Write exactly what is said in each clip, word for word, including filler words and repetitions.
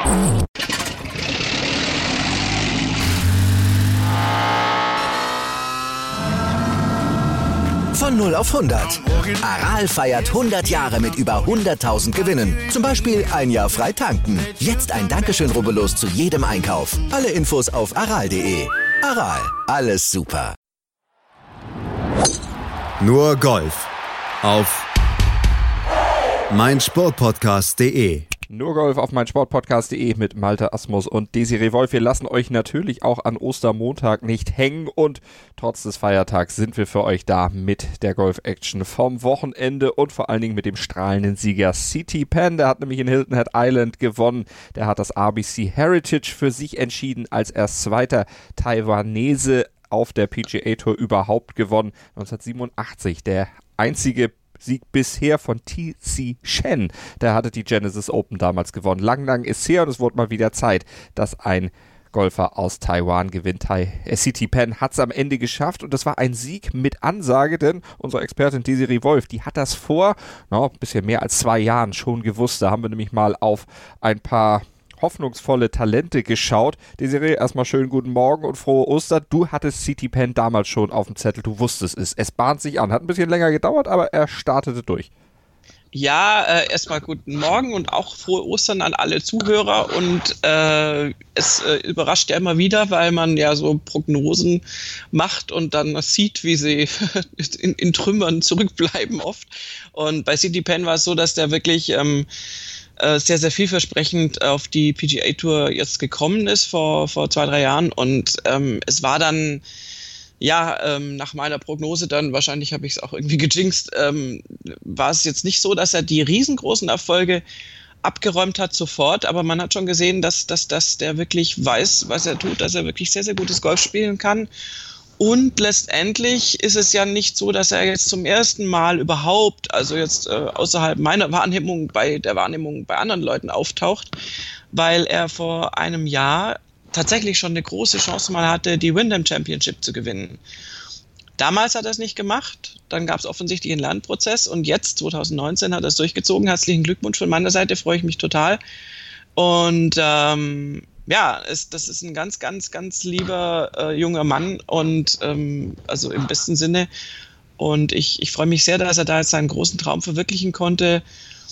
Von null auf hundert. Aral feiert hundert Jahre mit über hunderttausend Gewinnen. Zum Beispiel ein Jahr frei tanken. Jetzt ein Dankeschön, rubbellos zu jedem Einkauf. Alle Infos auf aral punkt de. Aral, alles super. Nur Golf auf meinsportpodcast punkt de. Nur Golf auf meinsportpodcast punkt de mit Malte Asmus und Desiree Wolf. Wir lassen euch natürlich auch an Ostermontag nicht hängen und trotz des Feiertags sind wir für euch da mit der Golf-Action vom Wochenende und vor allen Dingen mit dem strahlenden Sieger C T Pan. Der hat nämlich in Hilton Head Island gewonnen. Der hat das R B C Heritage für sich entschieden als erst zweiter Taiwanese auf der P G A Tour überhaupt gewonnen. neunzehnhundertsiebenundachtzig der einzige Sieg bisher von T C Chen. Der hatte die Genesis Open damals gewonnen. Lang, lang ist her und es wurde mal wieder Zeit, dass ein Golfer aus Taiwan gewinnt. C T Pan hat es am Ende geschafft und das war ein Sieg mit Ansage, denn unsere Expertin Desiree Wolf, die hat das vor no, ein bisschen mehr als zwei Jahren schon gewusst. Da haben wir nämlich mal auf ein paar hoffnungsvolle Talente geschaut. Desiree, erstmal schönen guten Morgen und frohe Ostern. Du hattest C T Pan damals schon auf dem Zettel, du wusstest es. Es bahnt sich an. Hat ein bisschen länger gedauert, aber er startete durch. Ja, äh, erstmal guten Morgen und auch frohe Ostern an alle Zuhörer und äh, es äh, überrascht ja immer wieder, weil man ja so Prognosen macht und dann sieht, wie sie in, in Trümmern zurückbleiben oft. Und bei C T Pan war es so, dass der wirklich ähm, sehr, sehr vielversprechend auf die P G A Tour jetzt gekommen ist vor, vor zwei, drei Jahren und ähm, es war dann, ja, ähm, nach meiner Prognose dann, wahrscheinlich habe ich es auch irgendwie gejinxt, ähm, war es jetzt nicht so, dass er die riesengroßen Erfolge abgeräumt hat sofort, aber man hat schon gesehen, dass, dass, dass der wirklich weiß, was er tut, dass er wirklich sehr, sehr gutes Golf spielen kann. Und letztendlich ist es ja nicht so, dass er jetzt zum ersten Mal überhaupt, also jetzt äh, außerhalb meiner Wahrnehmung, bei der Wahrnehmung bei anderen Leuten auftaucht, weil er vor einem Jahr tatsächlich schon eine große Chance mal hatte, die Wyndham Championship zu gewinnen. Damals hat er es nicht gemacht, dann gab es offensichtlich einen Lernprozess und jetzt, zwanzig neunzehn, hat er es durchgezogen. Herzlichen Glückwunsch von meiner Seite, freue ich mich total. Und ähm, ja, es, das ist ein ganz, ganz, ganz lieber äh, junger Mann und ähm, also im besten Sinne. Und ich, ich freue mich sehr, dass er da jetzt seinen großen Traum verwirklichen konnte.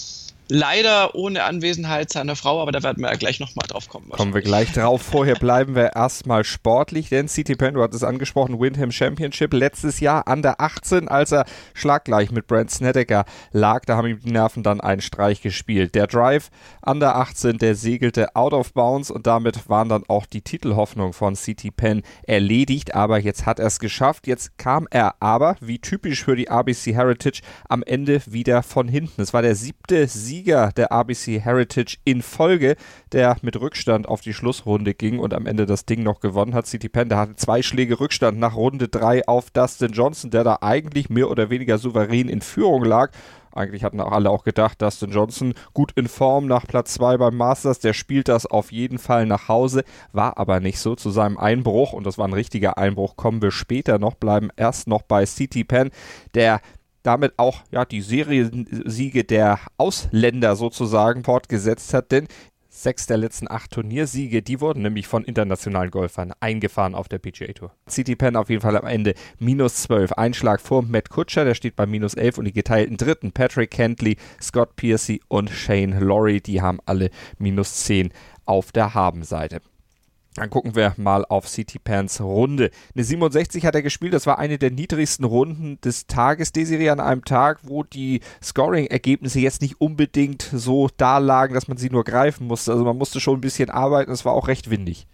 Leider ohne Anwesenheit seiner Frau, aber da werden wir ja gleich nochmal drauf kommen. Kommen wir gleich drauf. Vorher bleiben wir erstmal sportlich, denn C T Pan, du hattest es angesprochen, Wyndham Championship letztes Jahr Under achtzehn, als er schlaggleich mit Brandt Snedeker lag, da haben ihm die Nerven dann einen Streich gespielt. Der Drive Under achtzehn, der segelte out of bounds und damit waren dann auch die Titelhoffnungen von C T Pan erledigt, aber jetzt hat er es geschafft. Jetzt kam er aber, wie typisch für die R B C Heritage, am Ende wieder von hinten. Es war der siebte Sieg Sieger der R B C Heritage in Folge, der mit Rückstand auf die Schlussrunde ging und am Ende das Ding noch gewonnen hat. C T Pan, der hatte zwei Schläge Rückstand nach Runde drei auf Dustin Johnson, der da eigentlich mehr oder weniger souverän in Führung lag. Eigentlich hatten auch alle auch gedacht, Dustin Johnson gut in Form nach Platz zwei beim Masters, der spielt das auf jeden Fall nach Hause, war aber nicht so. Zu seinem Einbruch, und das war ein richtiger Einbruch, kommen wir später noch, bleiben erst noch bei C T Pan, der damit auch ja die Seriensiege der Ausländer sozusagen fortgesetzt hat, denn sechs der letzten acht Turniersiege, die wurden nämlich von internationalen Golfern eingefahren auf der P G A Tour. C T Pan auf jeden Fall am Ende minus zwölf, ein Schlag vor Matt Kutscher, der steht bei minus elf und die geteilten Dritten, Patrick Cantley, Scott Piercy und Shane Lowry, die haben alle minus zehn auf der Habenseite. Dann gucken wir mal auf C T Pans Runde. Eine siebenundsechzig hat er gespielt, das war eine der niedrigsten Runden des Tages, Desiree, an einem Tag, wo die Scoring-Ergebnisse jetzt nicht unbedingt so da lagen, dass man sie nur greifen musste. Also man musste schon ein bisschen arbeiten, es war auch recht windig.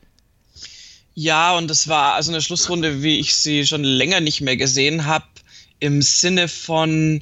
Ja, und es war also eine Schlussrunde, wie ich sie schon länger nicht mehr gesehen habe, im Sinne von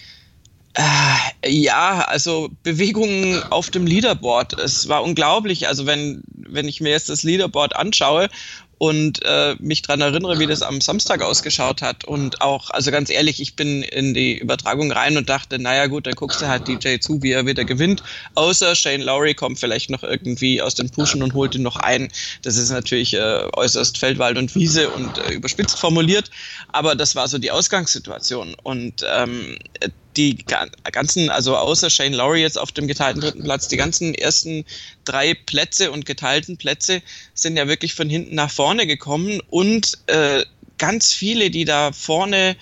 Äh, ja, also Bewegungen auf dem Leaderboard. Es war unglaublich. Also wenn, wenn ich mir jetzt das Leaderboard anschaue und äh, mich dran erinnere, wie das am Samstag ausgeschaut hat und auch, also ganz ehrlich, ich bin in die Übertragung rein und dachte, naja gut, dann guckst du halt D J zu, wie er wieder gewinnt, außer Shane Lowry kommt vielleicht noch irgendwie aus den Pushen und holt ihn noch ein. Das ist natürlich äh, äußerst Feld, Wald und Wiese und äh, überspitzt formuliert, aber das war so die Ausgangssituation und ähm, die ganzen, also außer Shane Lowry jetzt auf dem geteilten dritten Platz, die ganzen ersten drei Plätze und geteilten Plätze sind ja wirklich von hinten nach vorne gekommen und äh, ganz viele, die da vorne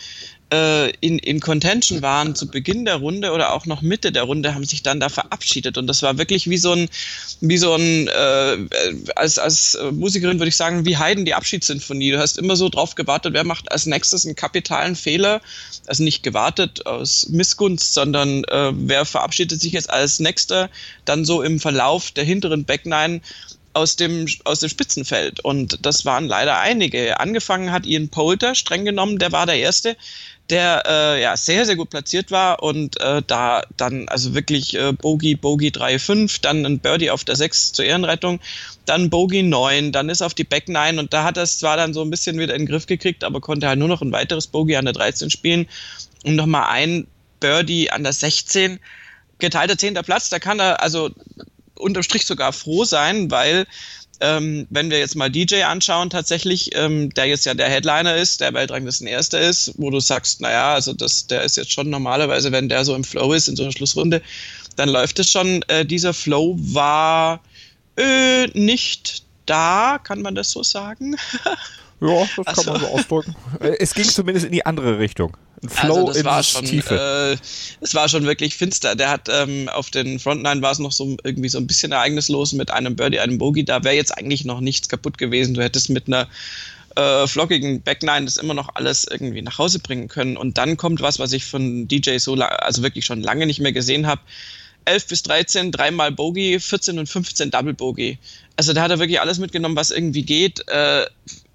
In, in Contention waren zu Beginn der Runde oder auch noch Mitte der Runde, haben sich dann da verabschiedet und das war wirklich wie so ein, wie so ein, äh, als, als Musikerin würde ich sagen, wie Haydn die Abschiedssinfonie. Du hast immer so drauf gewartet, wer macht als nächstes einen kapitalen Fehler, also nicht gewartet aus Missgunst, sondern äh, wer verabschiedet sich jetzt als Nächster, dann so im Verlauf der hinteren Backnine aus dem, aus dem Spitzenfeld und das waren leider einige. Angefangen hat Ian Poulter, streng genommen, der war der Erste, der äh, ja sehr, sehr gut platziert war und äh, da dann also wirklich äh, Bogey, Bogey drei fünf, dann ein Birdie auf der sechs zur Ehrenrettung, dann Bogey neun, dann ist auf die Back neun und da hat er es zwar dann so ein bisschen wieder in den Griff gekriegt, aber konnte halt nur noch ein weiteres Bogey an der dreizehn spielen und nochmal ein Birdie an der sechzehn, geteilter zehnter Platz, da kann er also unterm Strich sogar froh sein, weil Ähm, wenn wir jetzt mal D J anschauen, tatsächlich, ähm, der jetzt ja der Headliner ist, der Weltranglistenerster ist, wo du sagst, naja, also das, der ist jetzt schon normalerweise, wenn der so im Flow ist, in so einer Schlussrunde, dann läuft es schon. Äh, dieser Flow war äh, nicht da, kann man das so sagen? Ja, das also, kann man so ausdrücken. Es ging zumindest in die andere Richtung. Ein Flow also das war schon, Tiefe. Äh, es war schon wirklich finster. Der hat ähm, auf den Frontline war es noch so irgendwie so ein bisschen ereignislos mit einem Birdie, einem Bogey. Da wäre jetzt eigentlich noch nichts kaputt gewesen. Du hättest mit einer äh, flockigen Backline das immer noch alles irgendwie nach Hause bringen können. Und dann kommt was, was ich von D J so la- also wirklich schon lange nicht mehr gesehen habe. elf bis dreizehn, dreimal Bogey, vierzehn und fünfzehn Double Bogey. Also da hat er wirklich alles mitgenommen, was irgendwie geht. Äh,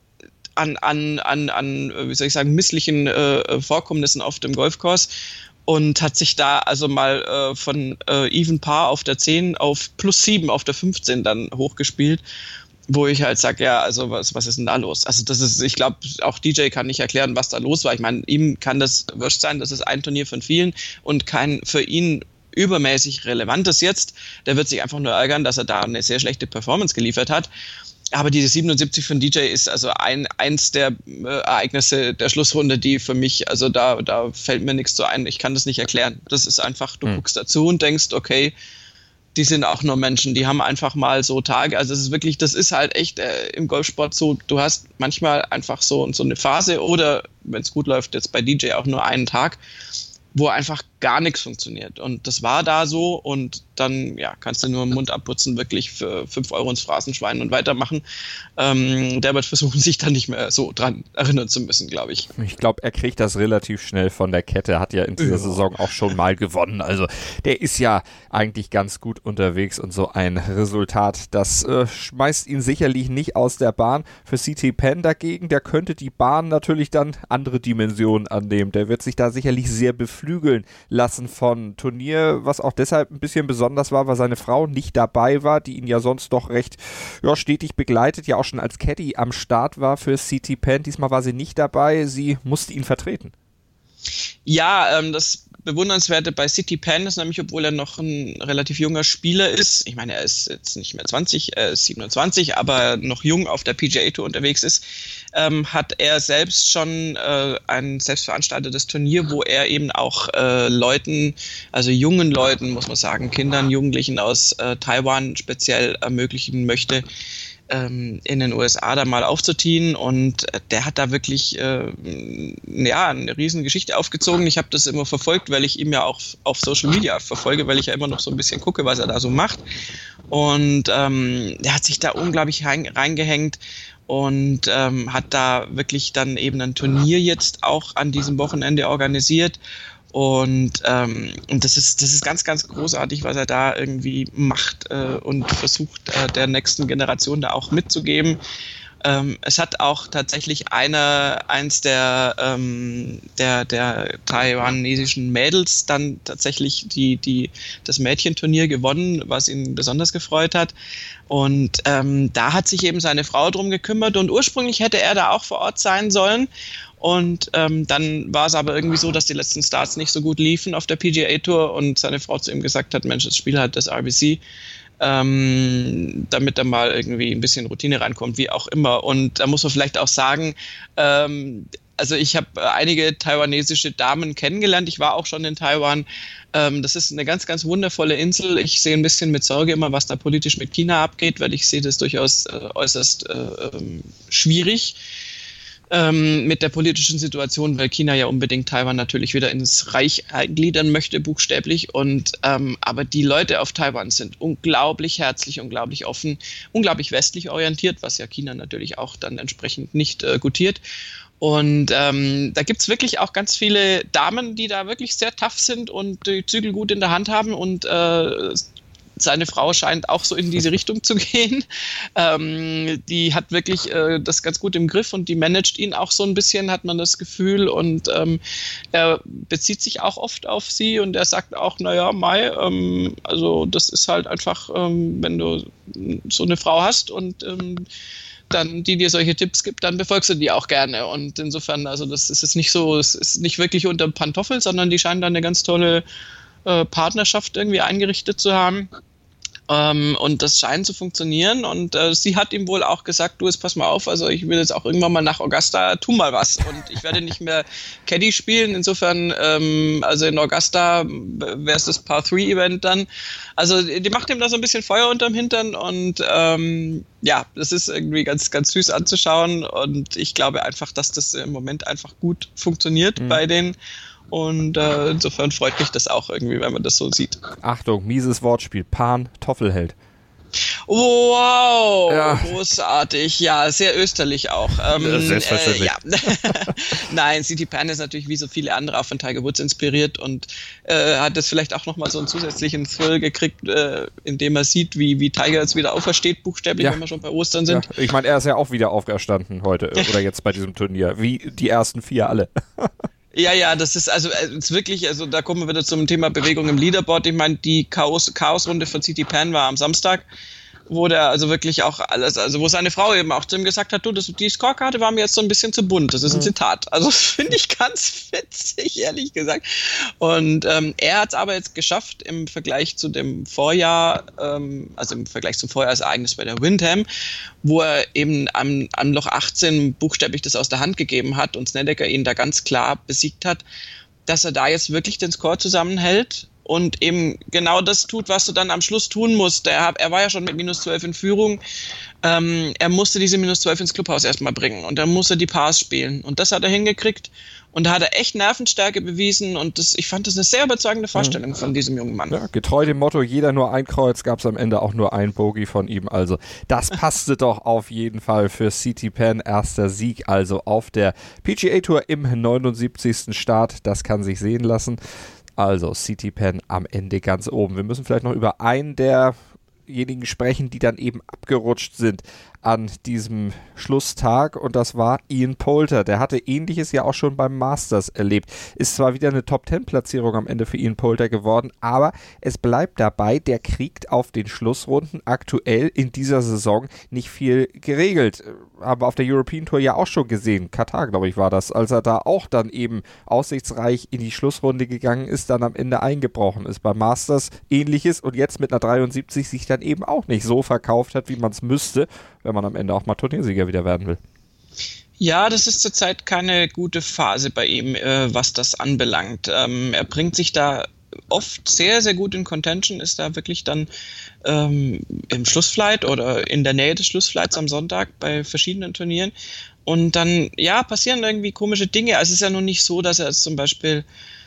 an, an, an, an, wie soll ich sagen, misslichen äh, Vorkommnissen auf dem Golfkurs und hat sich da also mal äh, von äh, Even Par auf der zehn auf plus sieben auf der fünfzehn dann hochgespielt, wo ich halt sage, ja, also was, was ist denn da los? Also das ist, ich glaube, auch D J kann nicht erklären, was da los war. Ich meine, ihm kann das wurscht sein, das ist ein Turnier von vielen und kein für ihn übermäßig relevantes jetzt. Der wird sich einfach nur ärgern, dass er da eine sehr schlechte Performance geliefert hat. Aber diese siebenundsiebzig von D J ist also ein, eins der äh, Ereignisse der Schlussrunde, die für mich, also da, da fällt mir nichts so ein. Ich kann das nicht erklären. Das ist einfach, du hm. guckst dazu und denkst, okay, die sind auch nur Menschen, die haben einfach mal so Tage. Also es ist wirklich, das ist halt echt äh, im Golfsport so, du hast manchmal einfach so, so eine Phase oder, wenn es gut läuft, jetzt bei D J auch nur einen Tag, wo einfach gar nichts funktioniert. Und das war da so und dann ja, kannst du nur den Mund abputzen, wirklich für fünf Euro ins Phrasenschwein und weitermachen. Ähm, der wird versuchen, sich da nicht mehr so dran erinnern zu müssen, glaube ich. Ich glaube, er kriegt das relativ schnell von der Kette. Er hat ja in dieser ja. Saison auch schon mal gewonnen. Also der ist ja eigentlich ganz gut unterwegs und so ein Resultat, das äh, schmeißt ihn sicherlich nicht aus der Bahn. Für C T Penn dagegen, der könnte die Bahn natürlich dann andere Dimensionen annehmen. Der wird sich da sicherlich sehr beflügeln lassen von Turnier, was auch deshalb ein bisschen besonders war, weil seine Frau nicht dabei war, die ihn ja sonst doch recht ja, stetig begleitet, ja auch schon als Caddy am Start war für C T Penn. Diesmal war sie nicht dabei, sie musste ihn vertreten. Ja, ähm, das Bewundernswerte bei C T Penn ist nämlich, obwohl er noch ein relativ junger Spieler ist, ich meine, er ist jetzt nicht mehr zwanzig, er ist siebenundzwanzig, aber noch jung auf der P G A Tour unterwegs ist, ähm, hat er selbst schon äh, ein selbstveranstaltetes Turnier, wo er eben auch äh, Leuten, also jungen Leuten, muss man sagen, Kindern, Jugendlichen aus äh, Taiwan speziell ermöglichen möchte, in den U S A da mal aufzuziehen und der hat da wirklich äh, ja, eine riesen Geschichte aufgezogen. Ich habe das immer verfolgt, weil ich ihm ja auch auf Social Media verfolge, weil ich ja immer noch so ein bisschen gucke, was er da so macht und ähm, der hat sich da unglaublich rein, reingehängt und ähm, hat da wirklich dann eben ein Turnier jetzt auch an diesem Wochenende organisiert. Und, ähm, und das ist das ist ganz, ganz großartig, was er da irgendwie macht äh, und versucht, äh, der nächsten Generation da auch mitzugeben. Ähm, es hat auch tatsächlich eine, eins der, ähm, der, der taiwanesischen Mädels dann tatsächlich die, die, das Mädchenturnier gewonnen, was ihn besonders gefreut hat. Und ähm, da hat sich eben seine Frau drum gekümmert und ursprünglich hätte er da auch vor Ort sein sollen. Und ähm, dann war es aber irgendwie so, dass die letzten Starts nicht so gut liefen auf der P G A Tour und seine Frau zu ihm gesagt hat, Mensch, das Spiel hat das R B C, ähm, damit da mal irgendwie ein bisschen Routine reinkommt, wie auch immer. Und da muss man vielleicht auch sagen, ähm, also ich habe einige taiwanesische Damen kennengelernt. Ich war auch schon in Taiwan. Ähm, das ist eine ganz, ganz wundervolle Insel. Ich sehe ein bisschen mit Sorge immer, was da politisch mit China abgeht, weil ich sehe das durchaus äh, äußerst äh, ähm, schwierig. Ähm, mit der politischen Situation, weil China ja unbedingt Taiwan natürlich wieder ins Reich eingliedern möchte, buchstäblich. Und ähm, aber die Leute auf Taiwan sind unglaublich herzlich, unglaublich offen, unglaublich westlich orientiert, was ja China natürlich auch dann entsprechend nicht äh, gutiert. Und ähm, da gibt's wirklich auch ganz viele Damen, die da wirklich sehr tough sind und die Zügel gut in der Hand haben und äh, seine Frau scheint auch so in diese Richtung zu gehen. Ähm, die hat wirklich äh, das ganz gut im Griff und die managt ihn auch so ein bisschen, hat man das Gefühl. Und ähm, er bezieht sich auch oft auf sie und er sagt auch, naja, Mai, ähm, also das ist halt einfach, ähm, wenn du so eine Frau hast und ähm, dann die dir solche Tipps gibt, dann befolgst du die auch gerne. Und insofern, also das ist jetzt nicht so, es ist nicht wirklich unter Pantoffel, sondern die scheinen da eine ganz tolle äh, Partnerschaft irgendwie eingerichtet zu haben. Ähm, und das scheint zu funktionieren und äh, sie hat ihm wohl auch gesagt, du, jetzt pass mal auf, also ich will jetzt auch irgendwann mal nach Augusta, tu mal was und ich werde nicht mehr Caddy spielen, insofern, ähm, also in Augusta wäre es das Par drei Event dann, also die macht ihm da so ein bisschen Feuer unterm Hintern und ähm, ja, das ist irgendwie ganz, ganz süß anzuschauen und ich glaube einfach, dass das im Moment einfach gut funktioniert mhm. bei den Und äh, insofern freut mich das auch irgendwie, wenn man das so sieht. Achtung, mieses Wortspiel. Pan Toffelheld. Wow, ja. Großartig. Ja, sehr österlich auch. Ähm, Selbstverständlich. Äh, ja. Nein, C T Pan ist natürlich wie so viele andere auch von Tiger Woods inspiriert und äh, hat das vielleicht auch nochmal so einen zusätzlichen Thrill gekriegt, äh, indem er sieht, wie, wie Tiger jetzt wieder aufersteht, buchstäblich, ja. wenn wir schon bei Ostern sind. Ja. Ich meine, er ist ja auch wieder auferstanden heute oder jetzt bei diesem Turnier, wie die ersten vier alle. Ja, ja, das ist also ist wirklich, also da kommen wir wieder zum Thema Bewegung im Leaderboard. Ich meine, die Chaos, Chaos-Runde von C T Pan war am Samstag, wo der also wirklich auch alles, also wo seine Frau eben auch zu ihm gesagt hat, du, das, die Scorekarte war mir jetzt so ein bisschen zu bunt. Das ist ein mhm. Zitat. Also das finde ich ganz witzig, ehrlich gesagt. Und ähm, er hat es aber jetzt geschafft im Vergleich zu dem Vorjahr, ähm, also im Vergleich zum Vorjahresereignis bei der Windham, wo er eben am, am Loch achtzehn buchstäblich das aus der Hand gegeben hat und Snedeker ihn da ganz klar besiegt hat, dass er da jetzt wirklich den Score zusammenhält und eben genau das tut, was du dann am Schluss tun musst. Er, er war ja schon mit minus zwölf in Führung. Ähm, er musste diese minus zwölf ins Clubhaus erstmal bringen und dann musste er die Pars spielen. Und das hat er hingekriegt und da hat er echt Nervenstärke bewiesen und das, ich fand das eine sehr überzeugende Vorstellung von diesem jungen Mann. Ja, getreu dem Motto, jeder nur ein Kreuz, gab es am Ende auch nur ein Bogey von ihm. Also das passte doch auf jeden Fall für C T Pan. Erster Sieg also auf der P G A Tour im neunundsiebzigsten Start. Das kann sich sehen lassen. Also C T Pan am Ende ganz oben. Wir müssen vielleicht noch über einen derjenigen sprechen, die dann eben abgerutscht sind an diesem Schlusstag und das war Ian Poulter. Der hatte Ähnliches ja auch schon beim Masters erlebt. Ist zwar wieder eine Top zehn Platzierung am Ende für Ian Poulter geworden, aber es bleibt dabei, der kriegt auf den Schlussrunden aktuell in dieser Saison nicht viel geregelt. Haben wir auf der European Tour ja auch schon gesehen. Katar, glaube ich, war das, als er da auch dann eben aussichtsreich in die Schlussrunde gegangen ist, dann am Ende eingebrochen ist. Beim Masters Ähnliches und jetzt mit einer dreiundsiebzig sich dann eben auch nicht so verkauft hat, wie man es müsste, wenn man am Ende auch mal Turniersieger wieder werden will. Ja, das ist zurzeit keine gute Phase bei ihm, äh, was das anbelangt. Ähm, er bringt sich da oft sehr, sehr gut in Contention, ist da wirklich dann ähm, im Schlussflight oder in der Nähe des Schlussflights am Sonntag bei verschiedenen Turnieren. Und dann, ja, passieren irgendwie komische Dinge. Also es ist ja nun nicht so, dass er jetzt zum Beispiel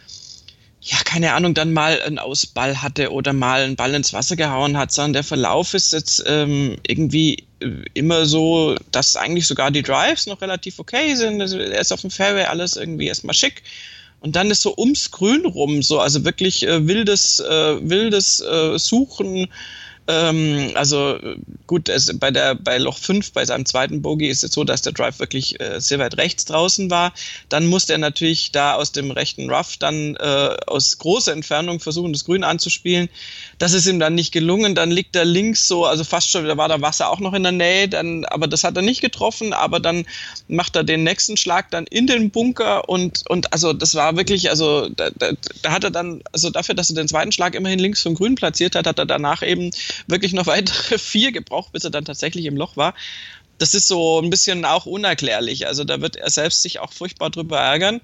ja, keine Ahnung, dann mal einen Ausball hatte oder mal einen Ball ins Wasser gehauen hat, sondern der Verlauf ist jetzt ähm, irgendwie immer so, dass eigentlich sogar die Drives noch relativ okay sind. Also er ist auf dem Fairway, alles irgendwie erstmal schick. Und dann ist so ums Grün rum, so, also wirklich äh, wildes, äh, wildes äh, Suchen. Ähm, also gut, es, bei der bei Loch fünf, bei seinem zweiten Bogey ist es so, dass der Drive wirklich äh, sehr weit rechts draußen war. Dann musste er natürlich da aus dem rechten Rough dann äh, aus großer Entfernung versuchen, das Grün anzuspielen. Das ist ihm dann nicht gelungen. Dann liegt er links so, also fast schon, da war da Wasser auch noch in der Nähe, dann, aber das hat er nicht getroffen. Aber dann macht er den nächsten Schlag dann in den Bunker und, und also das war wirklich, also da, da, da hat er dann, also dafür, dass er den zweiten Schlag immerhin links vom Grün platziert hat, hat er danach eben wirklich noch weitere vier gebraucht, bis er dann tatsächlich im Loch war. Das ist so ein bisschen auch unerklärlich. Also da wird er selbst sich auch furchtbar drüber ärgern.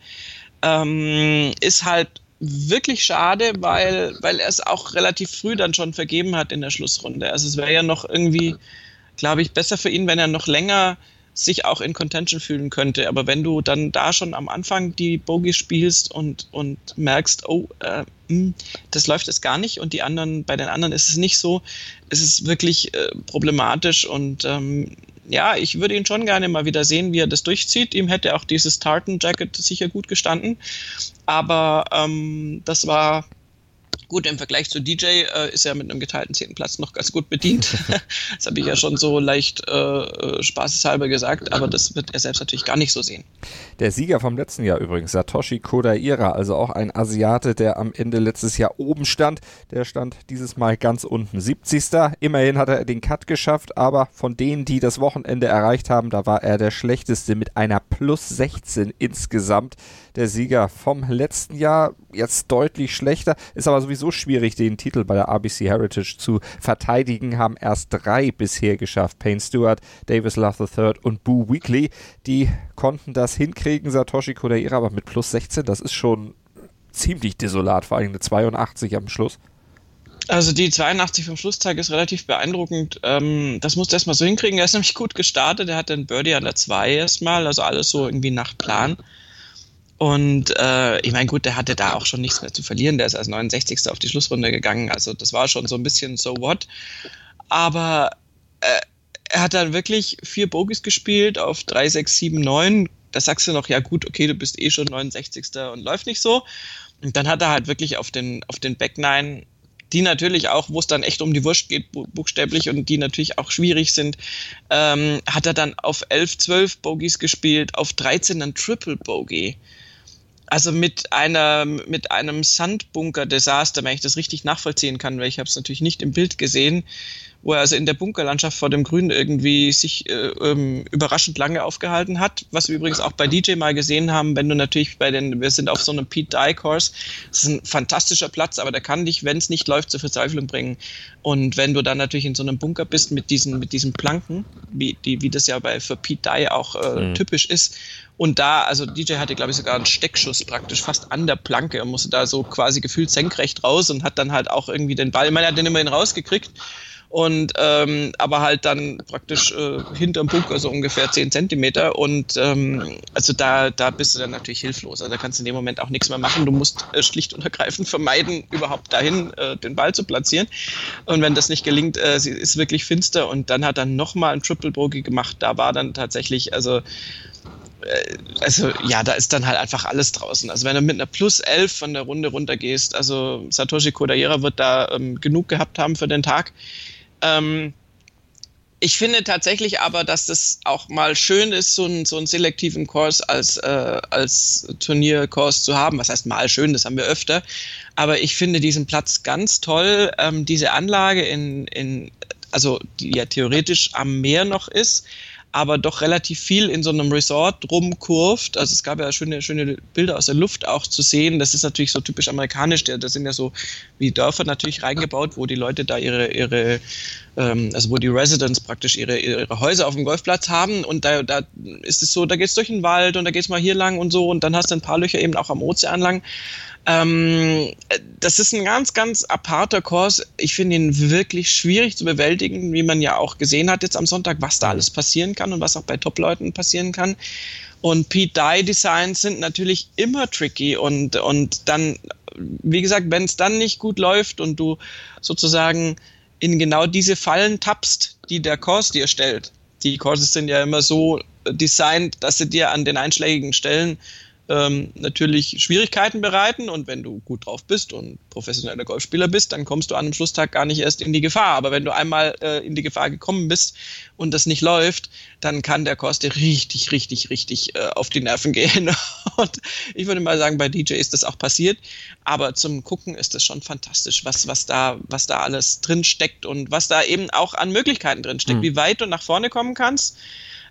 Ähm, ist halt wirklich schade, weil, weil er es auch relativ früh dann schon vergeben hat in der Schlussrunde. Also es wäre ja noch irgendwie, glaube ich, besser für ihn, wenn er noch länger sich auch in Contention fühlen könnte. Aber wenn du dann da schon am Anfang die Bogey spielst und, und merkst, oh, äh, mh, das läuft jetzt gar nicht und die anderen, bei den anderen ist es nicht so, ist es wirklich äh, problematisch und ähm, ja, ich würde ihn schon gerne mal wieder sehen, wie er das durchzieht. Ihm hätte auch dieses Tartan-Jacket sicher gut gestanden. Aber ähm, das war gut im Vergleich zu D J, äh, ist er mit einem geteilten zehnten Platz noch ganz gut bedient. Das habe ich ja schon so leicht äh, spaßeshalber gesagt, aber das wird er selbst natürlich gar nicht so sehen. Der Sieger vom letzten Jahr übrigens, Satoshi Kodaira, also auch ein Asiate, der am Ende letztes Jahr oben stand, der stand dieses Mal ganz unten. siebzigster Immerhin hat er den Cut geschafft, aber von denen, die das Wochenende erreicht haben, da war er der schlechteste mit einer plus sechzehn insgesamt. Der Sieger vom letzten Jahr, jetzt deutlich schlechter, ist aber sowieso schwierig, den Titel bei der R B C Heritage zu verteidigen, haben erst drei bisher geschafft. Payne Stewart, Davis Love the Third und Boo Weekley, die konnten das hinkriegen. Satoshi Kodaira aber mit plus sechzehn, das ist schon ziemlich desolat, vor allem eine zweiundachtzig am Schluss. Also die zweiundachtzig vom Schlusstag ist relativ beeindruckend. Ähm, das musst du erstmal so hinkriegen. Er ist nämlich gut gestartet, er hatte einen Birdie an der zwei erstmal, also alles so irgendwie nach Plan. Und äh, ich meine, gut, der hatte da auch schon nichts mehr zu verlieren. Der ist als neunundsechzigster auf die Schlussrunde gegangen. Also das war schon so ein bisschen so what. Aber äh, er hat dann wirklich vier Bogies gespielt auf drei, sechs, sieben, neun. Da sagst du noch, ja gut, okay, du bist eh schon neunundsechzigster und läuft nicht so. Und dann hat er halt wirklich auf den, auf den Back Nine, die natürlich auch, wo es dann echt um die Wurst geht, buchstäblich, und die natürlich auch schwierig sind, ähm, hat er dann auf elf, zwölf Bogies gespielt, auf dreizehn ein Triple Bogey. Also mit einer mit einem Sandbunker-Desaster, wenn ich das richtig nachvollziehen kann, weil ich habe es natürlich nicht im Bild gesehen, wo er also in der Bunkerlandschaft vor dem Grün irgendwie sich äh, ähm, überraschend lange aufgehalten hat, was wir übrigens auch bei D J mal gesehen haben, wenn du natürlich bei den, wir sind auf so einem Pete Dye Course, das ist ein fantastischer Platz, aber der kann dich, wenn es nicht läuft, zur Verzweiflung bringen. Und wenn du dann natürlich in so einem Bunker bist mit diesen mit diesen Planken, wie die wie das ja bei für Pete Dye auch äh, mhm. typisch ist. Und da, also D J hatte, glaube ich, sogar einen Steckschuss praktisch fast an der Planke und musste da so quasi gefühlt senkrecht raus und hat dann halt auch irgendwie den Ball, ich meine, er hat den immerhin rausgekriegt und ähm, aber halt dann praktisch äh, hinterm Bunker so ungefähr zehn Zentimeter und ähm, also da, da bist du dann natürlich hilflos. Also da kannst du in dem Moment auch nichts mehr machen. Du musst äh, schlicht und ergreifend vermeiden, überhaupt dahin äh, den Ball zu platzieren. Und wenn das nicht gelingt, äh, sie ist wirklich finster und dann hat er nochmal ein Triple Bogey gemacht. Da war dann tatsächlich, also Also ja, da ist dann halt einfach alles draußen. Also wenn du mit einer plus elf von der Runde runtergehst, also Satoshi Kodaira wird da ähm, genug gehabt haben für den Tag. Ähm, ich finde tatsächlich aber, dass das auch mal schön ist, so, ein, so einen selektiven Kurs als, äh, als Turnierkurs zu haben. Was heißt mal schön, das haben wir öfter. Aber ich finde diesen Platz ganz toll. Ähm, diese Anlage, in, in, also die ja theoretisch am Meer noch ist, aber doch relativ viel in so einem Resort rumkurvt. Also es gab ja schöne, schöne Bilder aus der Luft auch zu sehen. Das ist natürlich so typisch amerikanisch. Da sind ja so wie Dörfer natürlich reingebaut, wo die Leute da ihre, ihre ähm, also wo die Residents praktisch ihre, ihre Häuser auf dem Golfplatz haben. Und da, da ist es so, da geht's durch den Wald und da geht's mal hier lang und so. Und dann hast du ein paar Löcher eben auch am Ozean lang. Ähm, das ist ein ganz, ganz aparter Kurs. Ich finde ihn wirklich schwierig zu bewältigen, wie man ja auch gesehen hat jetzt am Sonntag, was da alles passieren kann und was auch bei Top-Leuten passieren kann. Und Pete Dye Designs sind natürlich immer tricky und, und dann, wie gesagt, wenn es dann nicht gut läuft und du sozusagen in genau diese Fallen tappst, die der Kurs dir stellt. Die Courses sind ja immer so designt, dass sie dir an den einschlägigen Stellen Ähm, natürlich Schwierigkeiten bereiten, und wenn du gut drauf bist und professioneller Golfspieler bist, dann kommst du an einem Schlusstag gar nicht erst in die Gefahr. Aber wenn du einmal äh, in die Gefahr gekommen bist und das nicht läuft, dann kann der Kurs dir richtig, richtig, richtig äh, auf die Nerven gehen. Und ich würde mal sagen, bei D J ist das auch passiert. Aber zum Gucken ist das schon fantastisch, was, was, da, was da alles drin steckt und was da eben auch an Möglichkeiten drin steckt, mhm. wie weit du nach vorne kommen kannst.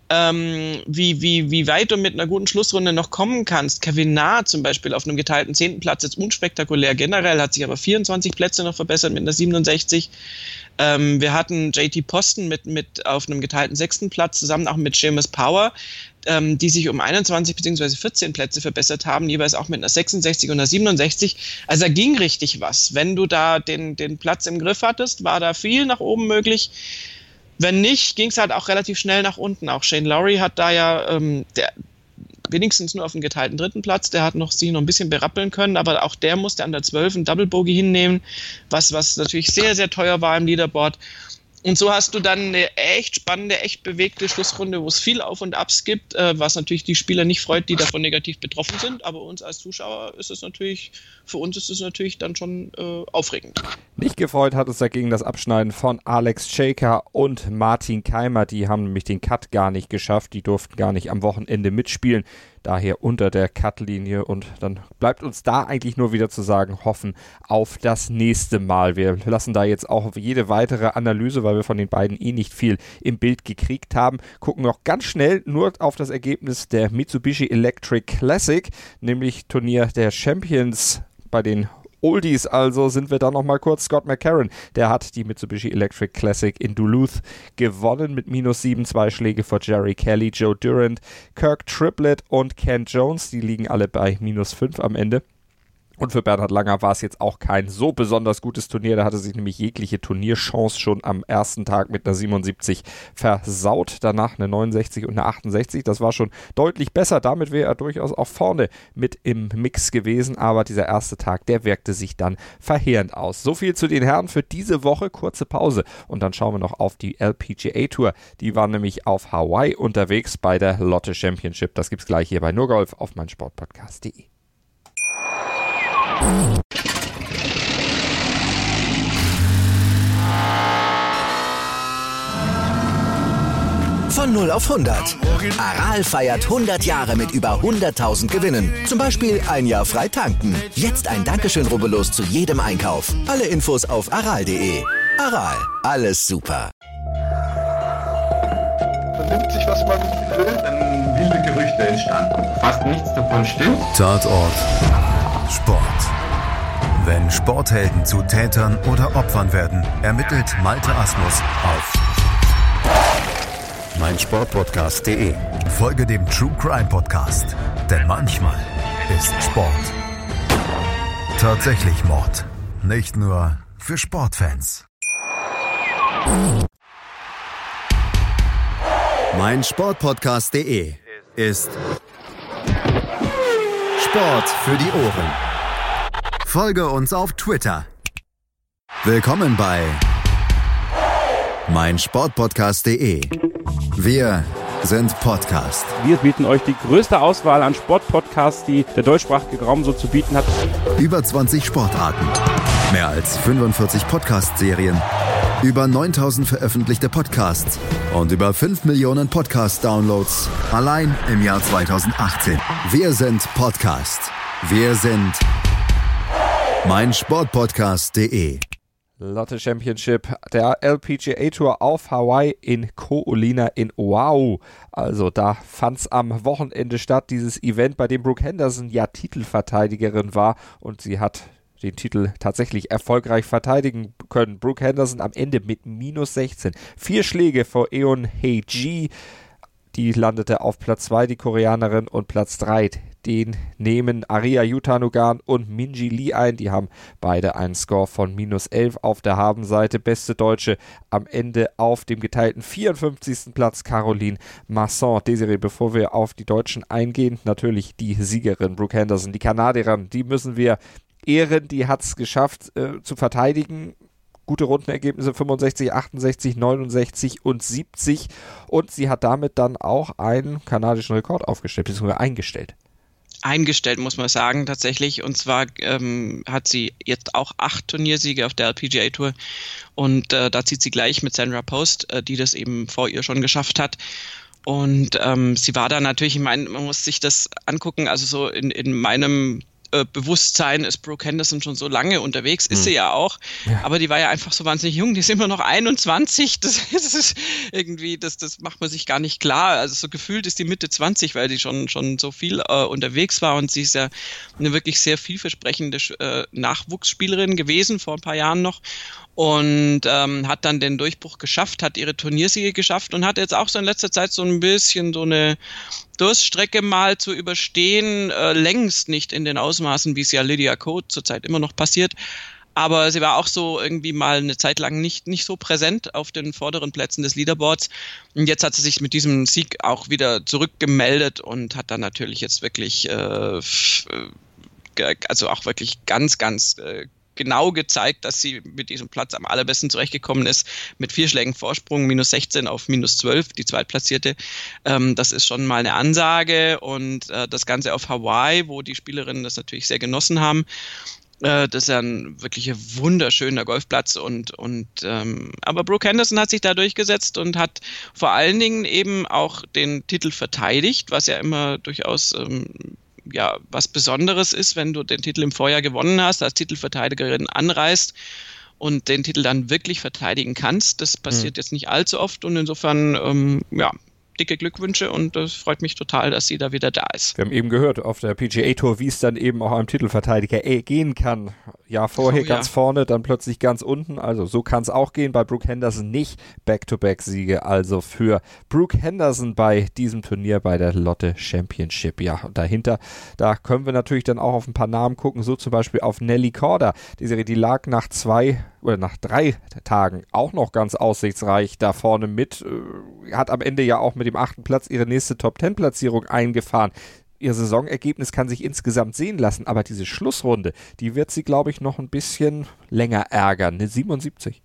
ähm, wie, wie, wie weit du mit einer guten Schlussrunde noch kommen kannst. Kevin Na zum Beispiel auf einem geteilten zehnten Platz, jetzt unspektakulär generell, hat sich aber vierundzwanzig Plätze noch verbessert mit einer siebenundsechzig. Ähm, wir hatten J T Poston mit, mit auf einem geteilten sechsten Platz, zusammen auch mit Seamus Power, ähm, die sich um einundzwanzig bzw. vierzehn Plätze verbessert haben, jeweils auch mit einer sechsundsechzig und einer siebenundsechzig. Also da ging richtig was. Wenn du da den, den Platz im Griff hattest, war da viel nach oben möglich. Wenn nicht, ging es halt auch relativ schnell nach unten. Auch Shane Lowry hat da ja ähm, der, wenigstens nur auf dem geteilten dritten Platz, der hat noch sich noch ein bisschen berappeln können, aber auch der musste an der zwölf einen Double Bogey hinnehmen, was, was natürlich sehr, sehr teuer war im Leaderboard. Und so hast du dann eine echt spannende, echt bewegte Schlussrunde, wo es viel Auf und Abs gibt, äh, was natürlich die Spieler nicht freut, die davon negativ betroffen sind. Aber uns als Zuschauer ist es natürlich, für uns ist es natürlich dann schon äh, aufregend. Nicht gefreut hat es dagegen das Abschneiden von Alex Shaker und Martin Keimer. Die haben nämlich den Cut gar nicht geschafft. Die durften gar nicht am Wochenende mitspielen. Daher unter der Cut-Linie, und dann bleibt uns da eigentlich nur wieder zu sagen, hoffen auf das nächste Mal. Wir lassen da jetzt auch auf jede weitere Analyse, weil wir von den beiden eh nicht viel im Bild gekriegt haben, gucken noch ganz schnell nur auf das Ergebnis der Mitsubishi Electric Classic, nämlich Turnier der Champions bei den Oldies. Also sind wir da nochmal kurz. Scott McCarron, der hat die Mitsubishi Electric Classic in Duluth gewonnen mit minus sieben, zwei Schläge vor Jerry Kelly, Joe Durant, Kirk Triplett und Ken Jones. Die liegen alle bei minus fünf am Ende. Und für Bernhard Langer war es jetzt auch kein so besonders gutes Turnier. Da hatte sich nämlich jegliche Turnierchance schon am ersten Tag mit einer siebenundsiebzig versaut. Danach eine neunundsechzig und eine achtundsechzig. Das war schon deutlich besser. Damit wäre er durchaus auch vorne mit im Mix gewesen. Aber dieser erste Tag, der wirkte sich dann verheerend aus. So viel zu den Herren für diese Woche. Kurze Pause. Und dann schauen wir noch auf die L P G A Tour. Die war nämlich auf Hawaii unterwegs bei der Lotte Championship. Das gibt's gleich hier bei Nur Golf auf meinsportpodcast punkt de. Von null auf hundert. Aral feiert hundert Jahre mit über hunderttausend Gewinnen. Zum Beispiel ein Jahr frei tanken. Jetzt ein Dankeschön, rubbellos zu jedem Einkauf. Alle Infos auf aral punkt de. Aral, alles super. Man nimmt sich, was man will. Dann wilde Gerüchte entstanden. Fast nichts davon stimmt. Tatort Sport. Wenn Sporthelden zu Tätern oder Opfern werden, ermittelt Malte Asmus auf meinsportpodcast punkt de. Folge dem True Crime Podcast, denn manchmal ist Sport tatsächlich Mord. Nicht nur für Sportfans. meinsportpodcast punkt de ist Sport für die Ohren. Folge uns auf Twitter. Willkommen bei meinsportpodcast punkt de. Wir sind Podcast. Wir bieten euch die größte Auswahl an Sportpodcasts, die der deutschsprachige Raum so zu bieten hat. Über zwanzig Sportarten, mehr als fünfundvierzig Podcast-Serien, über neuntausend veröffentlichte Podcasts und über fünf Millionen Podcast-Downloads allein im Jahr zweitausendachtzehn. Wir sind Podcast. Wir sind meinsportpodcast punkt de. Lotte Championship der L P G A Tour auf Hawaii in Ko-Olina in Oahu. Also da fand es am Wochenende statt, dieses Event, bei dem Brooke Henderson ja Titelverteidigerin war, und sie hat den Titel tatsächlich erfolgreich verteidigen können. Brooke Henderson am Ende mit minus sechzehn. Vier Schläge vor Eun Hye Ji. Die landete auf Platz zwei, die Koreanerin, und Platz drei. Den nehmen Aria Yutanugarn und Minji Lee ein. Die haben beide einen Score von minus elf auf der Habenseite. Beste Deutsche am Ende auf dem geteilten vierundfünfzigsten Platz Caroline Masson. Desiree, bevor wir auf die Deutschen eingehen, natürlich die Siegerin Brooke Henderson, die Kanadierin, die müssen wir ehren. Die hat es geschafft äh, zu verteidigen. Gute Rundenergebnisse, fünfundsechzig, achtundsechzig, neunundsechzig und siebzig. Und sie hat damit dann auch einen kanadischen Rekord aufgestellt, beziehungsweise eingestellt. Eingestellt, muss man sagen, tatsächlich. Und zwar ähm, hat sie jetzt auch acht Turniersiege auf der L P G A Tour. Und äh, da zieht sie gleich mit Sandra Post, äh, die das eben vor ihr schon geschafft hat. Und ähm, sie war da natürlich, ich meine, man muss sich das angucken, also so in, in meinem Bewusstsein ist Brooke Henderson schon so lange unterwegs, ist hm. sie ja auch, ja. aber die war ja einfach so wahnsinnig jung, die ist immer noch einundzwanzig, das, das ist irgendwie, das, das macht man sich gar nicht klar, also so gefühlt ist die Mitte zwanzig, weil die schon, schon so viel äh, unterwegs war und sie ist ja eine wirklich sehr vielversprechende äh, Nachwuchsspielerin gewesen, vor ein paar Jahren noch. Und ähm, hat dann den Durchbruch geschafft, hat ihre Turniersiege geschafft und hat jetzt auch so in letzter Zeit so ein bisschen so eine Durststrecke mal zu überstehen, äh, längst nicht in den Ausmaßen, wie es ja Lydia Ko zurzeit immer noch passiert. Aber sie war auch so irgendwie mal eine Zeit lang nicht, nicht so präsent auf den vorderen Plätzen des Leaderboards. Und jetzt hat sie sich mit diesem Sieg auch wieder zurückgemeldet und hat dann natürlich jetzt wirklich, äh, also auch wirklich ganz, ganz äh, genau gezeigt, dass sie mit diesem Platz am allerbesten zurechtgekommen ist, mit vier Schlägen Vorsprung, minus sechzehn auf minus zwölf, die Zweitplatzierte. Ähm, das ist schon mal eine Ansage und äh, das Ganze auf Hawaii, wo die Spielerinnen das natürlich sehr genossen haben. Äh, das ist ja ein wirklich wunderschöner Golfplatz und, und ähm, aber Brooke Henderson hat sich da durchgesetzt und hat vor allen Dingen eben auch den Titel verteidigt, was ja immer durchaus ähm, ja, was Besonderes ist, wenn du den Titel im Vorjahr gewonnen hast, als Titelverteidigerin anreist und den Titel dann wirklich verteidigen kannst. Das passiert mhm. jetzt nicht allzu oft und insofern, ähm, ja, dicke Glückwünsche und es freut mich total, dass sie da wieder da ist. Wir haben eben gehört auf der P G A Tour, wie es dann eben auch einem Titelverteidiger gehen kann. Ja, vorher oh, ganz ja. vorne, dann plötzlich ganz unten. Also so kann es auch gehen. Bei Brooke Henderson nicht. Back-to-Back-Siege also für Brooke Henderson bei diesem Turnier bei der Lotte Championship. Ja, und dahinter, da können wir natürlich dann auch auf ein paar Namen gucken. So zum Beispiel auf Nelly Korda. Die Serie, die lag nach zwei oder nach drei Tagen auch noch ganz aussichtsreich da vorne mit. Hat am Ende ja auch mit dem achten Platz ihre nächste Top-Ten-Platzierung eingefahren. Ihr Saisonergebnis kann sich insgesamt sehen lassen, aber diese Schlussrunde, die wird sie, glaube ich, noch ein bisschen länger ärgern. Eine siebenundsiebzig.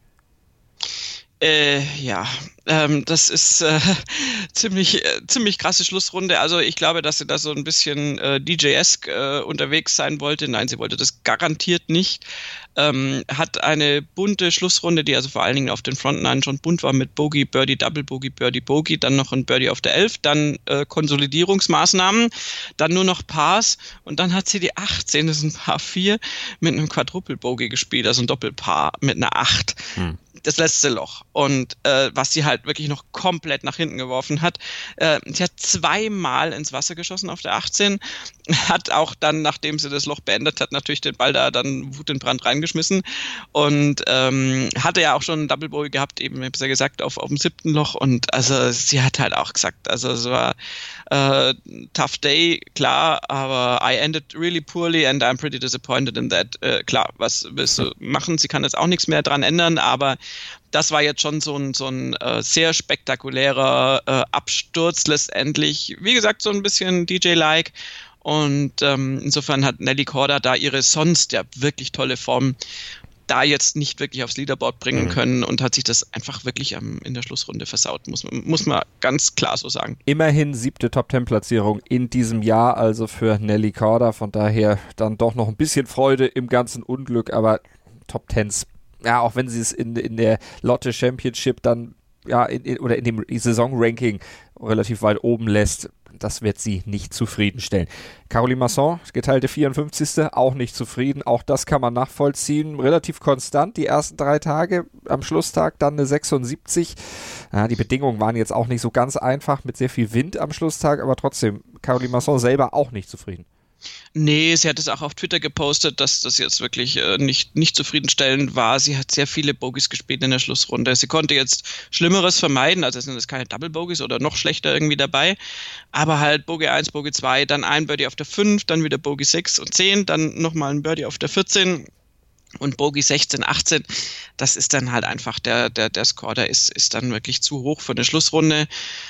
Äh, ja, ähm, das ist äh, ziemlich äh, ziemlich krasse Schlussrunde. Also ich glaube, dass sie da so ein bisschen äh, D J-esque äh, unterwegs sein wollte. Nein, sie wollte das garantiert nicht. Ähm, hat eine bunte Schlussrunde, die also vor allen Dingen auf den Frontnine schon bunt war mit Bogey, Birdie, Double Bogey, Birdie, Bogey, dann noch ein Birdie auf der elf, dann äh, Konsolidierungsmaßnahmen, dann nur noch Pars und dann hat sie die achtzehn, das ist ein Paar vier, mit einem Quadruple Bogey gespielt, also ein Doppelpaar mit einer acht. Hm. Das letzte Loch. Und äh, was sie halt wirklich noch komplett nach hinten geworfen hat. Äh, sie hat zweimal ins Wasser geschossen auf der achtzehn, hat auch dann, nachdem sie das Loch beendet hat, natürlich den Ball da dann Wut in Brand reingeschmissen und ähm, hatte ja auch schon einen Double Bogey gehabt, eben, ich habe es ja gesagt, auf, auf dem siebten Loch und also sie hat halt auch gesagt, also es war äh, tough day, klar, aber I ended really poorly and I'm pretty disappointed in that. Äh, klar, was willst du machen? Sie kann jetzt auch nichts mehr dran ändern, aber das war jetzt schon so ein, so ein äh, sehr spektakulärer äh, Absturz letztendlich. Wie gesagt, so ein bisschen D J-like. Und ähm, insofern hat Nelly Korda da ihre sonst ja wirklich tolle Form da jetzt nicht wirklich aufs Leaderboard bringen mhm. können und hat sich das einfach wirklich ähm, in der Schlussrunde versaut, muss man, muss man ganz klar so sagen. Immerhin siebte Top-Ten-Platzierung in diesem Jahr, also für Nelly Korda. Von daher dann doch noch ein bisschen Freude im ganzen Unglück, aber Top-Tens, ja, auch wenn sie es in, in der Lotte Championship dann, ja, in, in, oder in dem Saison-Ranking relativ weit oben lässt, das wird sie nicht zufriedenstellen. Caroline Masson, geteilte vierundfünfzigste auch nicht zufrieden. Auch das kann man nachvollziehen. Relativ konstant die ersten drei Tage. Am Schlusstag dann eine sechsundsiebzig. Ja, die Bedingungen waren jetzt auch nicht so ganz einfach mit sehr viel Wind am Schlusstag, aber trotzdem, Caroline Masson selber auch nicht zufrieden. Nee, sie hat es auch auf Twitter gepostet, dass das jetzt wirklich äh, nicht, nicht zufriedenstellend war. Sie hat sehr viele Bogies gespielt in der Schlussrunde. Sie konnte jetzt Schlimmeres vermeiden, also es sind jetzt keine Double Bogies oder noch schlechter irgendwie dabei, aber halt Bogey eins, Bogey zwei, dann ein Birdie auf der fünf, dann wieder Bogey sechs und zehn, dann nochmal ein Birdie auf der vierzehn und Bogey sechzehn, achtzehn. Das ist dann halt einfach, der, der, der Score, der ist, ist dann wirklich zu hoch für eine Schlussrunde.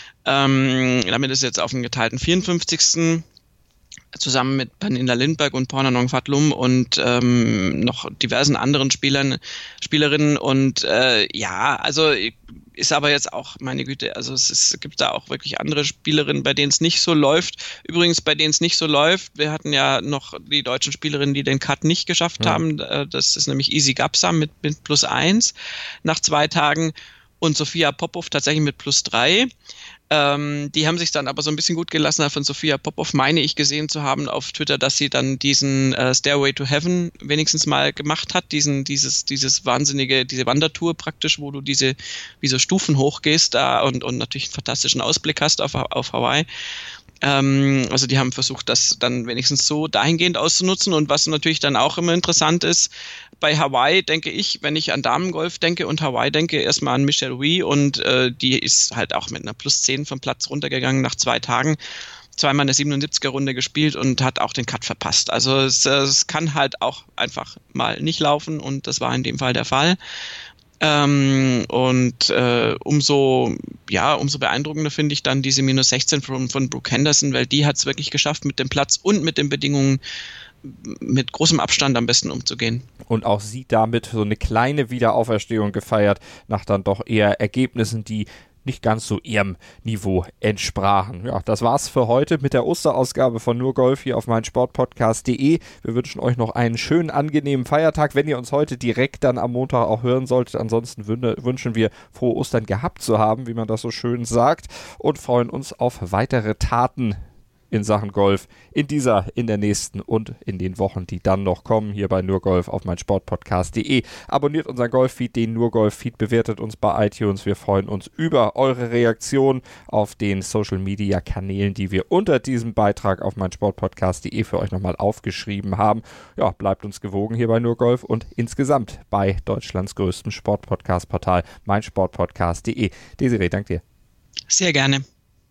Ähm, damit ist jetzt auf dem geteilten vierundfünfzigsten zusammen mit Pernilla Lindberg und Pornanong Fatlum und ähm, noch diversen anderen Spielern, Spielerinnen und äh, ja, also ist aber jetzt auch, meine Güte, also es ist, gibt da auch wirklich andere Spielerinnen, bei denen es nicht so läuft. Übrigens, bei denen es nicht so läuft, wir hatten ja noch die deutschen Spielerinnen, die den Cut nicht geschafft ja. haben, das ist nämlich Easy Gapsam mit, mit plus eins nach zwei Tagen und Sophia Popov tatsächlich mit plus drei. Ähm, die haben sich dann aber so ein bisschen gut gelassen, von Sophia Popov meine ich gesehen zu haben auf Twitter, dass sie dann diesen äh, Stairway to Heaven wenigstens mal gemacht hat, diesen, dieses, dieses wahnsinnige, diese Wandertour praktisch, wo du diese, wie so Stufen hochgehst da und, und natürlich einen fantastischen Ausblick hast auf, auf Hawaii. Ähm, also die haben versucht, das dann wenigstens so dahingehend auszunutzen. Und was natürlich dann auch immer interessant ist, bei Hawaii denke ich, wenn ich an Damengolf denke und Hawaii denke, erstmal an Michelle Wie und äh, die ist halt auch mit einer plus zehn vom Platz runtergegangen nach zwei Tagen. Zweimal eine siebenundsiebziger Runde gespielt und hat auch den Cut verpasst. Also es, es kann halt auch einfach mal nicht laufen und das war in dem Fall der Fall. Ähm, und äh, umso ja umso beeindruckender finde ich dann diese minus sechzehn von, von Brooke Henderson, weil die hat es wirklich geschafft, mit dem Platz und mit den Bedingungen mit großem Abstand am besten umzugehen. Und auch sie damit so eine kleine Wiederauferstehung gefeiert, nach dann doch eher Ergebnissen, die nicht ganz so ihrem Niveau entsprachen. Ja, das war's für heute mit der Osterausgabe von Nur Golf hier auf meinsportpodcast punkt de. Wir wünschen euch noch einen schönen, angenehmen Feiertag, wenn ihr uns heute direkt dann am Montag auch hören solltet. Ansonsten wünschen wir frohe Ostern gehabt zu haben, wie man das so schön sagt, und freuen uns auf weitere Taten in Sachen Golf in dieser, in der nächsten und in den Wochen, die dann noch kommen, hier bei Nur Golf auf meinsportpodcast punkt de. Abonniert unseren Golf-Feed, den Nur Golf-Feed, bewertet uns bei iTunes. Wir freuen uns über eure Reaktion auf den Social-Media-Kanälen, die wir unter diesem Beitrag auf meinsportpodcast punkt de für euch nochmal aufgeschrieben haben. Ja, bleibt uns gewogen hier bei Nur Golf und insgesamt bei Deutschlands größtem Sportpodcast-Portal meinsportpodcast punkt de. Desiree, danke dir. Sehr gerne.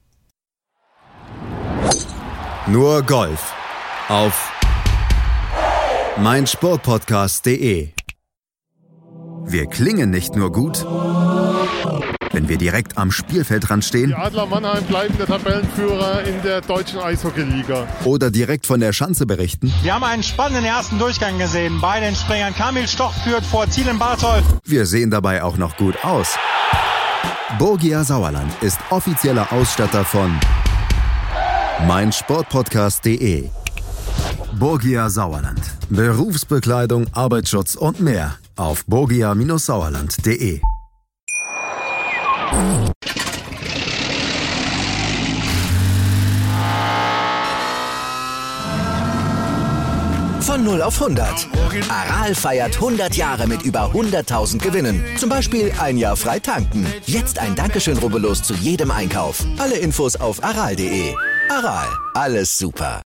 Nur Golf auf meinsportpodcast punkt de. Wir klingen nicht nur gut, wenn wir direkt am Spielfeldrand stehen. Die Adler Mannheim bleiben der Tabellenführer in der deutschen Eishockeyliga. Oder direkt von der Schanze berichten. Wir haben einen spannenden ersten Durchgang gesehen. Bei den Springern Kamil Stoch führt vor Thielen Bartol. Wir sehen dabei auch noch gut aus. Borgia Sauerland ist offizieller Ausstatter von meinsportpodcast punkt de. Borgia Sauerland. Berufsbekleidung, Arbeitsschutz und mehr auf borgia Sauerland punkt de. Von null auf hundert. Aral feiert hundert Jahre mit über hunderttausend Gewinnen. Zum Beispiel ein Jahr frei tanken. Jetzt ein Dankeschön, rubbellos zu jedem Einkauf. Alle Infos auf aral punkt de. Aral, alles super.